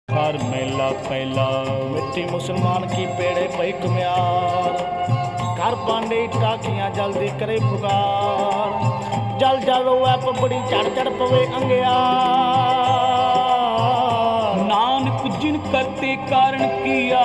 हर मेला पहला मिट्टी मुसलमान की पेड़े पई कुम्यार घर पांडे टाकियां जल्दी करे पुकार जल जल वै पबड़ी चढ़ चढ़ पवे अंगिया नानक जिन करते कारण किया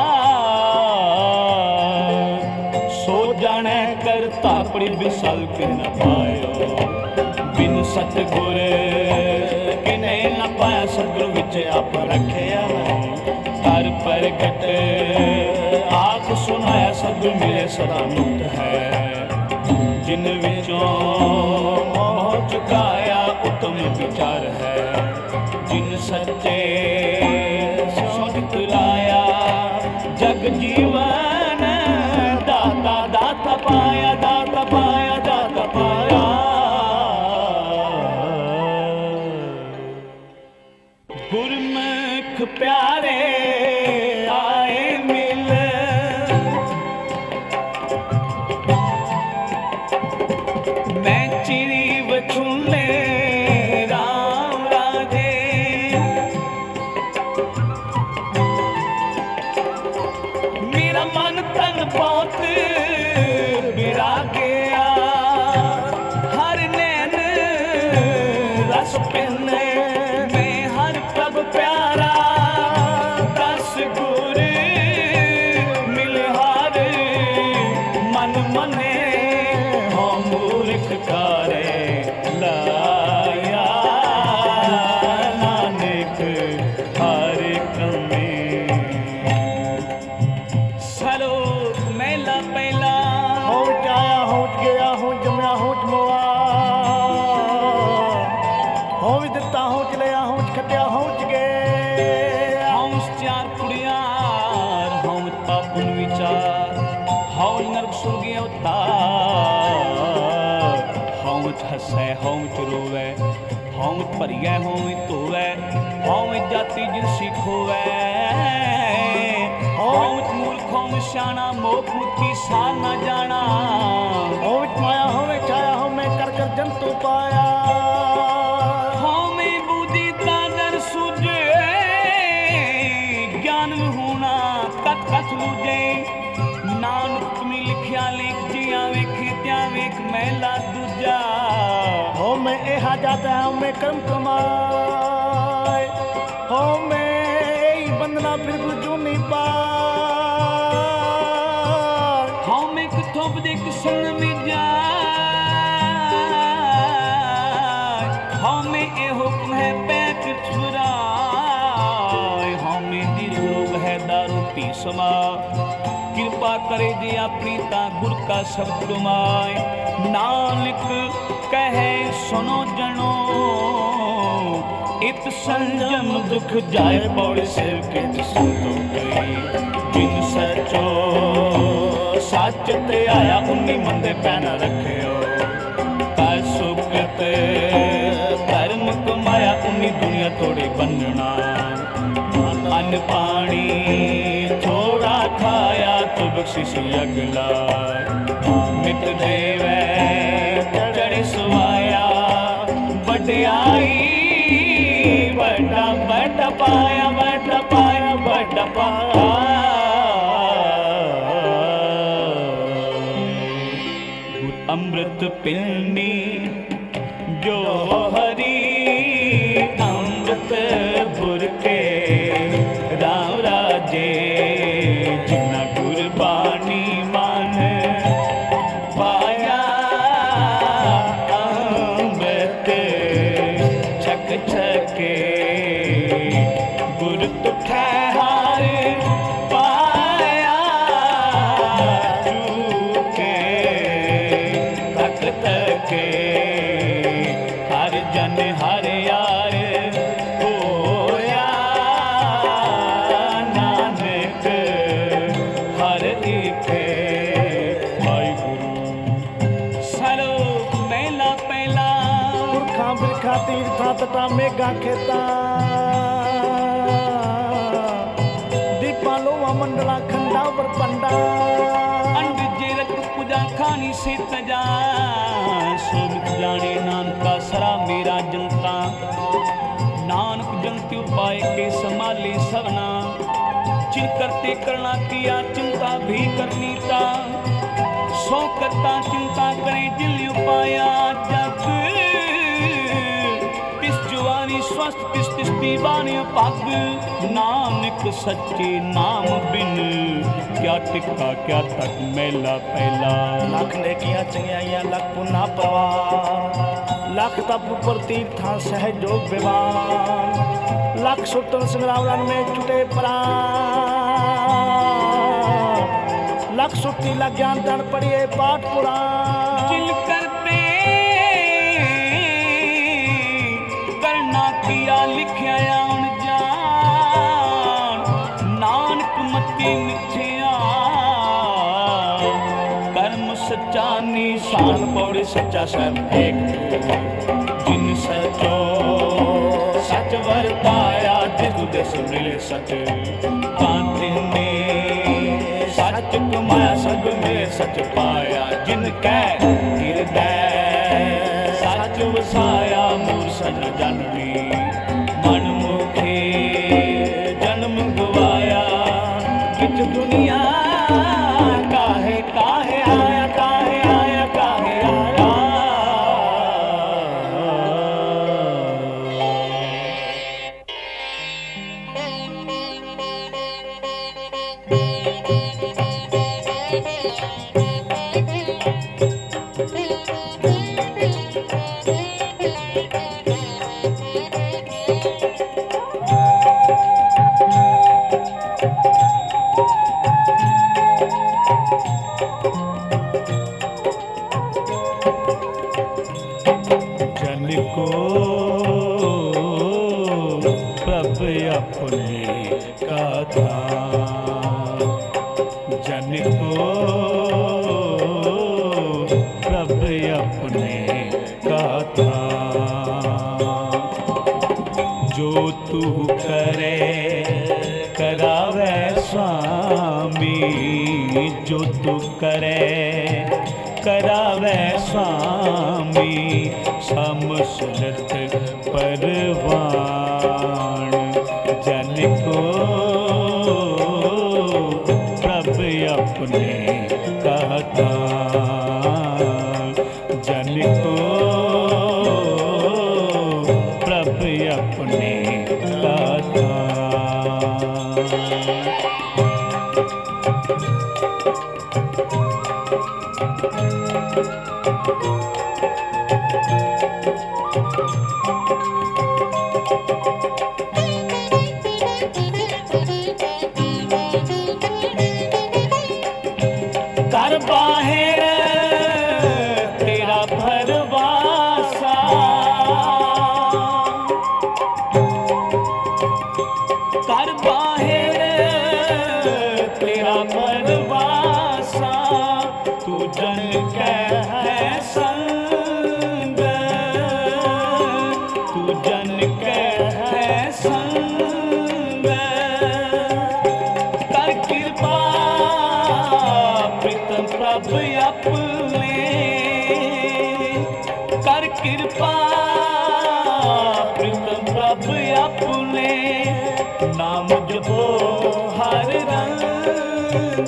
सो जाने कर तापड़ी विसल के न पायो बिन सतगुर किने न पाया सतगुरु विच आप रखिया कर प्रगट आख सुनाया सतगुरु मिले सदा मुक्त है जिन विचों मोह चुकाया उत्तम विचार है जिन सच्चे लाया जग जीवन दाता दाता पाया दाता पाया दाता पाया गुरमुख प्यारे आए मिल मैं चिरी बछुले मन तन बहुत विरागिया हर नैन रस पिने मैं हर प्रभ प्यारा दस गुर मिल हर मन मने हो मूर्ख कारे लाया नानक हर कमे मेला पहला होंच आया होंच गया होंच जमया होंच मोआ होंच दिता होंच लिया होंच खटिया होंच गया होंच चार कुड़ियार होंच पापुन विचार होंच नरक सुर्गे उतार होंच हसे होंच रोवे होंच भरिया होंच धोवे होंच जाति जिनसी खोवे होंच मूर्खों श्याणा मोख मुक्ति साल न जाना होंच माया होवे छाया हो मैं कर कर जंतु पाया होवे बुद्धि तादर सुझे ज्ञान होना कथ कथ लूजे नानक में लिखिया लेख जिया वेखे त्या वेख मैला दूजा हो मैं एहा जाता हूँ मैं कर्म कमाए हो मैं बंदना फिर जो नहीं पा हमें कथोप दे किसन में जाए हमें ए हुक्म है पैक छुराए हमें दिल रोग है दारू पी समा कृपा करे जे अपनी ता गुर का शब्द रुमाए नानक कहे सुनो जनो इत संजम दुख जाए पौड़े सिर के संतो गई जिन सचो सच ते आया उन्नी मंदे पैना रखियो कर सुखत धर्म कमाया उन्नी दुनिया थोड़ी बनना अन्न पानी थोड़ा खाया तो बख्शिश अगला मिट देवे चढ़े सुवाया बड़ियाई बड़ा बड़ा पाया बड़ा पाया बड़ा पाया अमृत पिलनी जो हरी अमृत बुरके राम राजे जिना गुरबानी मान पाया अमृत छक छके गुर तुठे हार पाया चूके तक तके हर जन हर यार होया नानक हर एक वाहिगुरु सलो मेला पहला पुरखा बिरखा तीरथा तटा मेघा खेता दीपा लोवा मंडला खंडा पर पंडा अंड जेरक पूजा खानी से तजा सोमित जाने नानका सरा मेरा जनता नानक जंत्यु पाए के संभाले सवना। चिन करते करना किया चिंता भी करनी ता, सौ करता चिंता करे दिल उपाया जग। तिस जुआनी स्वस्थ तिस तिस दीवानी पग, नानक सच्चे नाम बिन क्या टिक्का क्या तक मेला पहला। लख नेकियां चंगियाइयां लख पुना परवान, लख तप तीर्थां सहयोग विवान, लख सुतन संग्राम में छुटे प्राण, लख सुती लग ज्ञान तन पढ़िए पाठ पुराण। चिल करते करना किया लिखया उन जान, नानक मती मिथ्या कर्म सच्चा निशान। पौड़े सच्चा सब एक जिन सचो सच वरताया, जिस देश मिले सच कांति ने सच कमाया, सब में सच पाया। जिनकै हृदय सच वसाया, मूर्छन जननी मन मुखे जन्म गवाया। किच दुनिया काहे काहे आया, काहे आया, काहे आया। जन को प्रभ अपने का था, जन को प्रभ अपने का था। जो तू करे करावे स्वामी, जो तू करे करावे स्वामी। समसरत परवान जन को प्रभ अपने कहता, जन को प्रभ अपने कहता। कर बाहिर तेरा भरवासा, कर बाहिर तेरा भरवासा। तू जन कह संग, तू जन कह संग। कर कृपा प्रीतम प्रभ अपने, कर कृपा प्रीतम प्रभ अपने। नाम जपो हर रंग,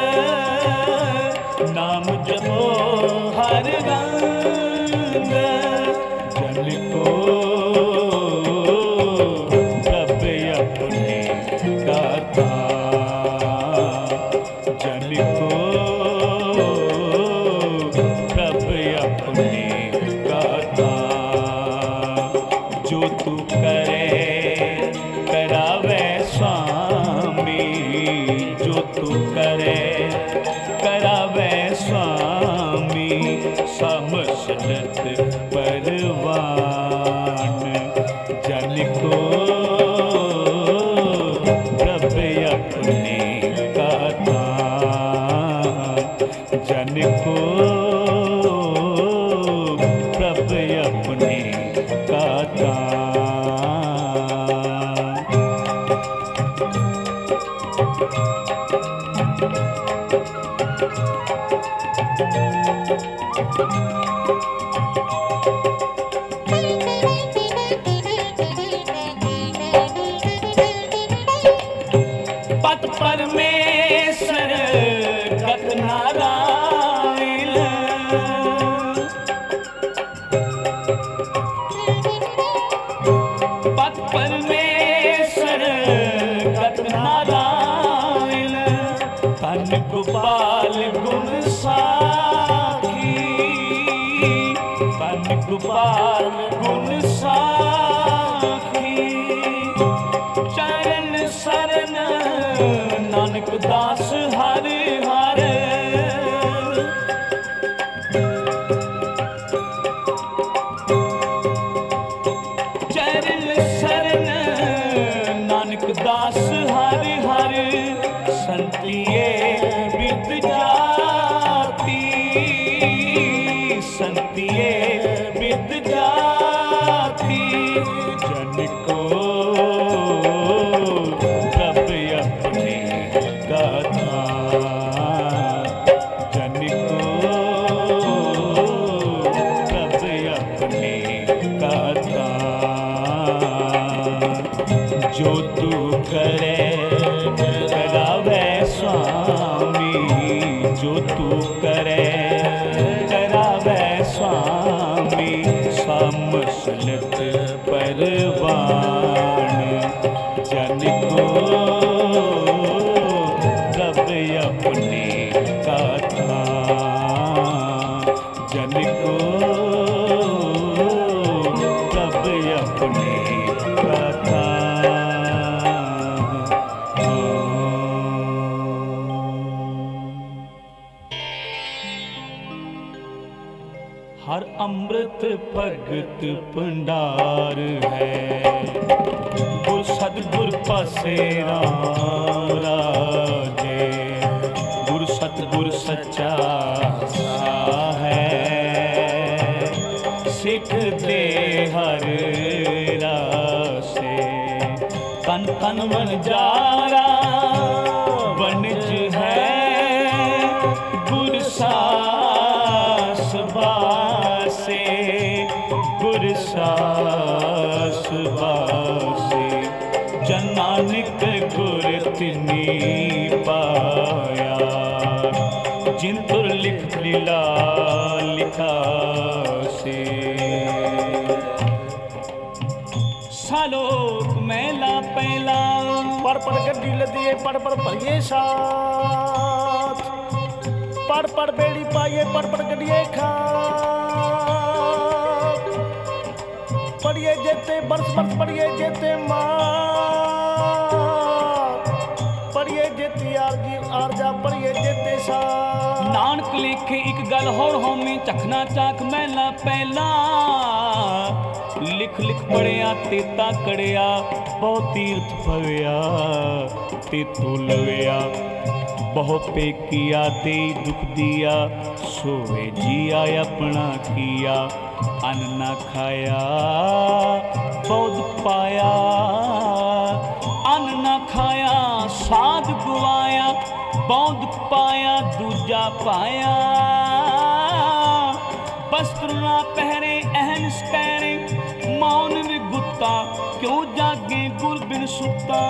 नाम जपो हर रंग। जन को प्रभ अपने गाता, जन को प्रभ अपने गाता। जो तू करे करावे स्वामी, जो तू करे करावे स्वामी। समसरत परवान जन को प्रभ अपने गाता, जन को प्रभ अपने गाता। ਧਨ ਗੋਪਾਲ ਗੁਣ ਸਾਖੀ, ਧਨ ਗੋਪਾਲ ਗੁਣ ਸਾਖੀ। ਚਰਨ ਸਰਨ ਨਾਨਕ ਦਾਸ ਹਰ ਹਰ, ਚਰਨ ਸਰਨ ਨਾਨਕ ਦਾਸ ਹਰ ਹਰ। ਸੰਤੀਏ ਬਿਦ ਜਾਤੀ, ਸੰਤੀਏ ਬਿਦ ਜਾਤੀ। ਜਨ ਕੋ ਪ੍ਰਭ ਆਪਣੇ ਗਾਥਾ, ਜਨ ਕੋ ਪ੍ਰਭ ਆਪਣੇ ਗਾਥਾ। ਜੋ ਤੂ ਕਰੇ करावे स्वामी, जो तू करे करावे स्वामी। समसलत परवान जन को प्रभ अपने गाथा, जन को प्रभ अपने गाथा। हर अमृत भगत भंडार है, गुर सतगुर पासे राम राजे। गुर सतगुर सच्चा है, सिख दे हर रासे। तन तन मन जारा वनिज है, गुर सास बासे, गुर सास बासे। जन नानक गुर तिनी पाया, जिन तुर लिख लीला लिखा से। सालोक मैला पहला, पढ़ पढ़ गड्डी लदिए पढ़ पढ़ भरिए साथ। पढ़ पढ़ बेड़ी पाइए पढ़ पढ़ गड्डिए खा। पढ़िए जेते बरस बरस पढ़िए जेते माँ, पढ़िए जेती आरजी आरजा पढ़िए जेते सा। नानक लिखे एक गल होर होमी, चखना चाक मैला पहला। लिख लिख पढ़िया तेता कड़िया, बहुत तीर्थ पविया ते तू लविया। बहु पेकिया ते दुख दिया, सोवे जिया अपना किया। अन्न न खाया बहुत पाया, अन्न न खाया साध गवाया। बहुत पाया दूजा पाया, वस्त्र ना पहरे अहन पैरे। मौन विगुता क्यों जागे गुर बिन सुता।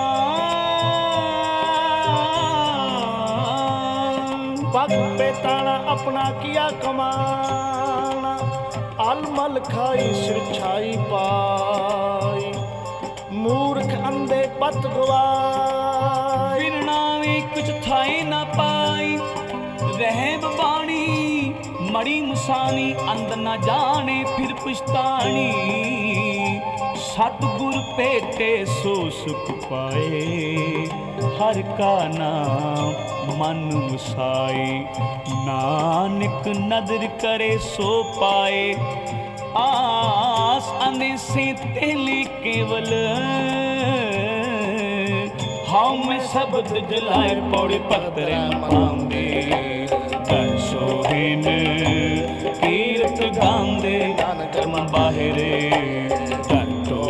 पग बेताना अपना किया कमाना, अलमल खाई सिर छाई पाई। मूर्ख अंधे पत गवाई, बिरनावे कुछ थाई न पाई। रहब बाणी मड़ी मुसानी, अंद न जाने फिर पछतानी। सतगुर पेटे सो सुख पाए, हर का नाम मन मुसाए। नानक नदर करे सो पाए, आस अंधे से तेली केवल। हम में शब्द जलाए पौड़े पत्थर पांदे। धन सोहिन कीरत गांदे, कर्म बाहरे धंटो।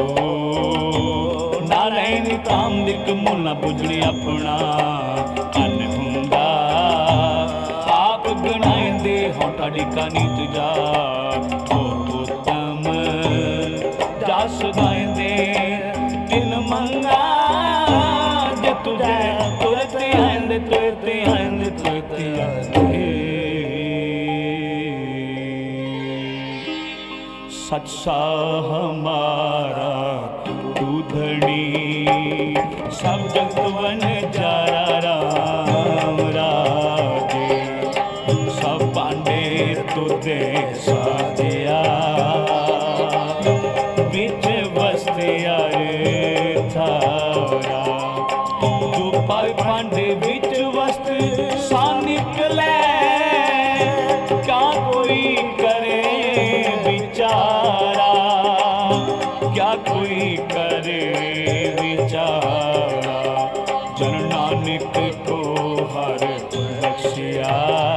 नारायण काम दिक मुला बुझड़ी अपना। अन हुंदा आप गणाएंदे, होटाड़ी का नीत जा। उत्तम जास गाएंदे, तिन मंगा जे तुझे तुरते आएंदे, तुरते आएंदे, तुरते आएंदे। सच्चा हमारा तू धनी, सब जगत वन जारा राम राम। ਜੋ ਪਾਏ ਭਾਂਡੇ ਵਿੱਚ ਵਸਤ ਸਾ ਨਿਕਲੇ ਕਿਆ ਕੋਈ ਕਰੇ ਵਿਚਾਰਾ ਕਿਆ ਕੋਈ ਕਰੇ ਵਿਚਾਰਾ ਜਨ ਨਾਨਕ ਕੋ ਹਰ ਬਖਸ਼ਿਆ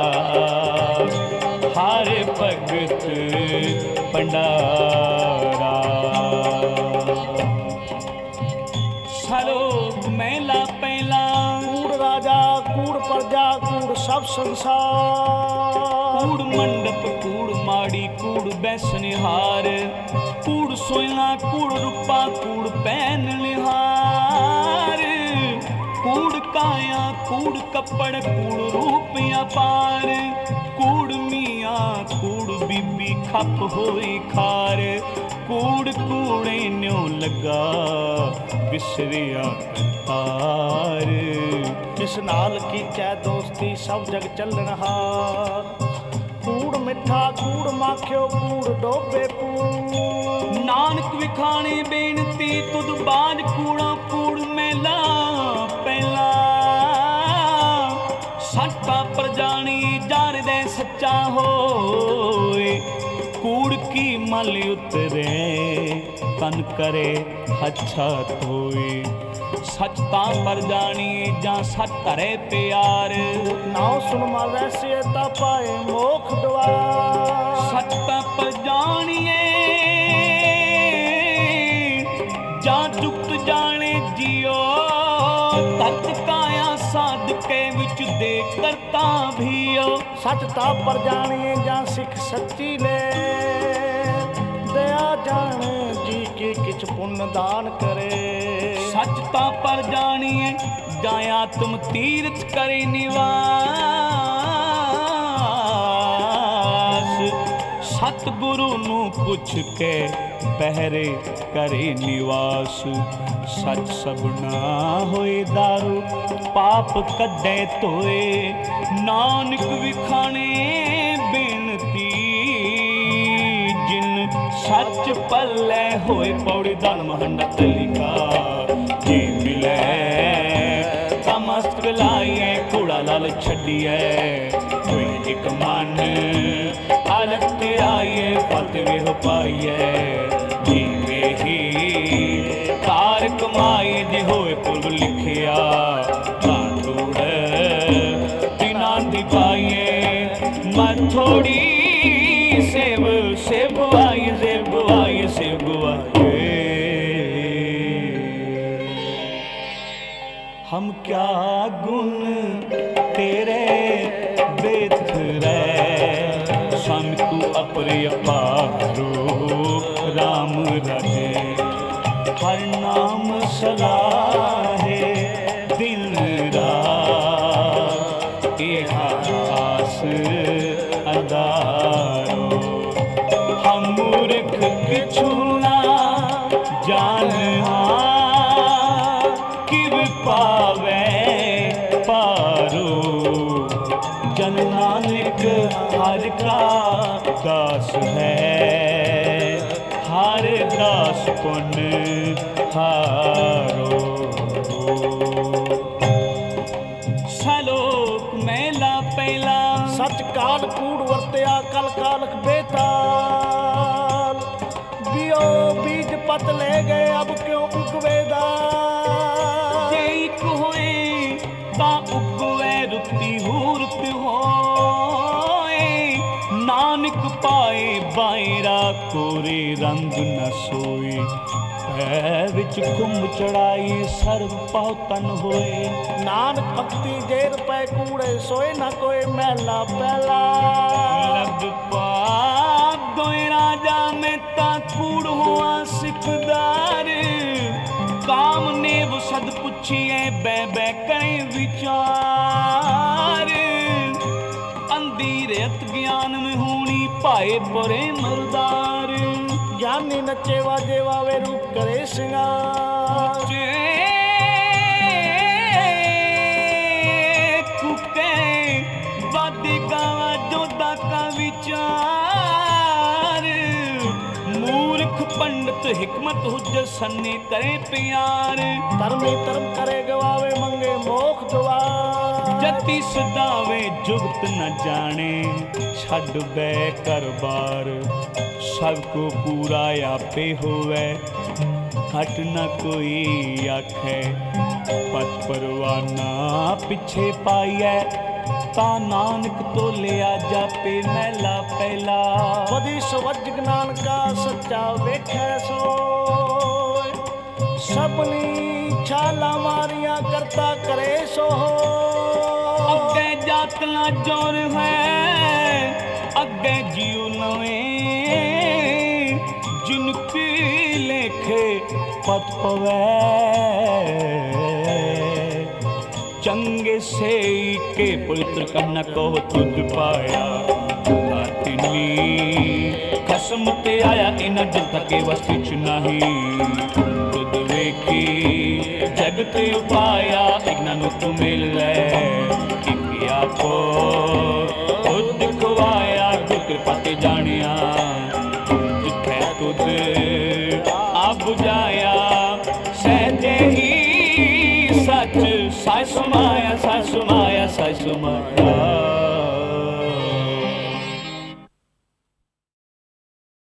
ਹਰ ਭਗਤ ਭੰਡਾਰਾ। ਸਲੋਕ ਮਹਿਲਾ ਪਹਿਲਾ। ਕੂੜ ਰਾਜਾ ਕੂੜ ਪ੍ਰਜਾ ਕੂੜ ਸਭ ਸੰਸਾਰ। ਕੂੜ ਮੰਡਪ ਕੂੜ ਮਾੜੀ ਕੂੜ ਬੈਸਨਿਹਾਰ। ਕੂੜ ਸੋਇਣਾ ਕੂੜ ਰੂਪਾ ਕੂੜ ਪਹਿਨ ਨਿਹਾਰ। ਕੂੜ ਕਾਇਆ ਕੂੜ ਕੱਪੜ ਕੂੜ ਰੂਪ ਅਪਾਰ। ਕੂੜ ਮੀਆਂ ਕੂੜ ਬੀਬੀ ਖੱਪ ਹੋਈ ਖਾਰ। ਕੂੜ ਕੂੜੇ ਨਿਉ ਲੱਗਾ ਵਿਸਰਿਆ ਕਰਤਾਰ। ਜਿਸ ਨਾਲ ਕੀਚੈ ਦੋਸਤੀ ਸਭ ਜਗ ਚੱਲਣ ਹਾਰ। ਕੂੜ ਮਿੱਠਾ ਕੂੜ ਮਾਖਿਓ ਕੂੜ ਡੋਬੇ ਪੂਰ। ਨਾਨਕ ਵਿਖਾਣੇ ਬੇਨਤੀ ਤੁਧ ਬਾਝ ਕੂੜਾ ਕੂੜ ਮੇਲਾ ਪਹਿਲਾ। ਸੱਚਾ ਪ੍ਰਜਾਣੀ ਜਾਣਦੇ ਸੱਚਾ ਹੋਏ। ਕੂੜ ਕੀ ਮਲ ਉਤਰੇ ਤਨ ਕਰੇ ਅੱਛਾ ਧੋਏ। ਸੱਚ ਤਾਂ ਪਰ ਜਾਣੀਏ ਜਾਂ ਸੱਚ ਧਰੇ ਪਿਆਰ। ਨਾਉ ਸੁਨ ਮਾ ਵੈਸੇ ਤਾਂ ਪਾਏ ਮੋਖ ਦੁਆਰ। ਸੱਚ ਤਾਂ ਪਰ ਜਾਣੀਏ ਜਾਂ ਜੁਗਤ ਜਾਣੇ ਜਿਉ। ਤਤ ਕਾਇਆ ਸਾਧਕੇ ਵਿੱਚ ਦੇ ਕਰਤਾ ਭੀਓ। ਸੱਚ ਤਾਂ ਪਰ ਜਾਣੀਏ ਜਾਂ ਸਿੱਖ ਸੱਚੀ ਲੈ। ਦਇਆ ਜਾਣੇ ਜੀ ਕੀ ਕਿਛ ਪੁੰਨ ਦਾਨ ਕਰੇ। ਸੱਚ ਤਾਂ ਪਰ ਜਾਣੀਏ ਜਾਂ ਆਤਮ ਤੀਰਥ ਕਰੇ ਨਿਵਾਸ। ਸਤਿਗੁਰੂ ਨੂੰ ਪੁੱਛ ਕੇ ਪਹਿਰੇ ਕਰੇ ਨਿਵਾਸ। ਸੱਚ ਸਭਨਾ ਹੋਏ ਦਾਰੂ ਪਾਪ ਕੱਢੇ ਧੋਏ। ਨਾਨਕ ਵਿਖਾਣੇ ਬੇਨਤੀ ਜਿਨ ਸੱਚ ਪੱਲੇ ਹੋਏ। ਪੌੜੀ ਧਨ ਮਹੰਡਤ ਲਿਖਾ ਜੀ ਮਿਲੇ ਤਮਸਕ ਲਾਈਏ। ਕੂੜਾ ਲਾਲ ਛੱਡੀਏ ਕੋਈ ਇੱਕ ਮਨ ਹਾਲਤ ਤੇ ਆਈਏ। ਫਤ ਵੇਹ ਪਾਈਏ ਜੀਵੇ ਹੀ ਕਾਰ ਕਮਾਏ। ਜੇ ਹੋਏ ਪੁਰਬ ਲਿਖਿਆ ਤਾਂ ਧੂੜ ਦਿਨਾਂ ਦੀ ਪਾਈਏ। ਮਨ ਥੋੜੀ ਸੇਵ ਸੇਵਵਾਈ ਸੇਵਵਾਈ ਸੇਵਵਾਈ। हम क्या गुण तेरे बेथरे। स्वामी तू अपरे अपारो राम राजे। हर नाम सलाहे दिन रात। इहास अदारो हम मूर्ख किछु ना जानहा। पावे पारो जन नानक हर का दास है। हर दास पुन हारो। सलोक मेला पहला। सच काल कूड़ वरत्या कल कालक बेताल। बियो बीज पत ले गए अब क्यों उगवेदा। रुती हूरत होए। नानक पाए बायरा कोरे रंग न सोए। पै विच कुंभ चढ़ाई सर्व पौतन होए। नानक भक्ति जेर पै कूड़े सोए न कोई महला पहला। लग पाप दोए राजा में ता कूड़ हुआ सिखदार। काम नेव सद पुछिए बै बै करे विचार। अंधीरत ज्ञान में होनी पाए परे मरदार। ज्ञानी नचे वाजे वावे रूप करे सिंगार। कुके वादी गावा जोदा का विचार। मूर्ख पंडित अद्भुत हिकमत हुज्जत सन्ने करे प्यार ਧਰਮੀ ਧਰਮ करे गवावे मंगे मोख दुआर जति सदावे जुगत न जाने छड़ बै कर बार सबको पूरा आपे होवे घट न कोई आखे पत परवाना पिछे पाइए ता नानक तो लिया जापे मैला पहला बदी सवज नानका सच्चा वेखै सोय सबनी छाला मारिया करता करे सो अगे जातना जोर है अगे जीव नवे जिनकी लेखे पत पवै चंगे से के पवित्र करना को तुझ पाया तिनी खसम ते आया इन जन थके वस्ती चुनाही तुद वेखी जगत उपाया इग्नानु तू मिल किया को खुद खुआया तू कृपा ते जानिया जिथे तुझ आप बुझाया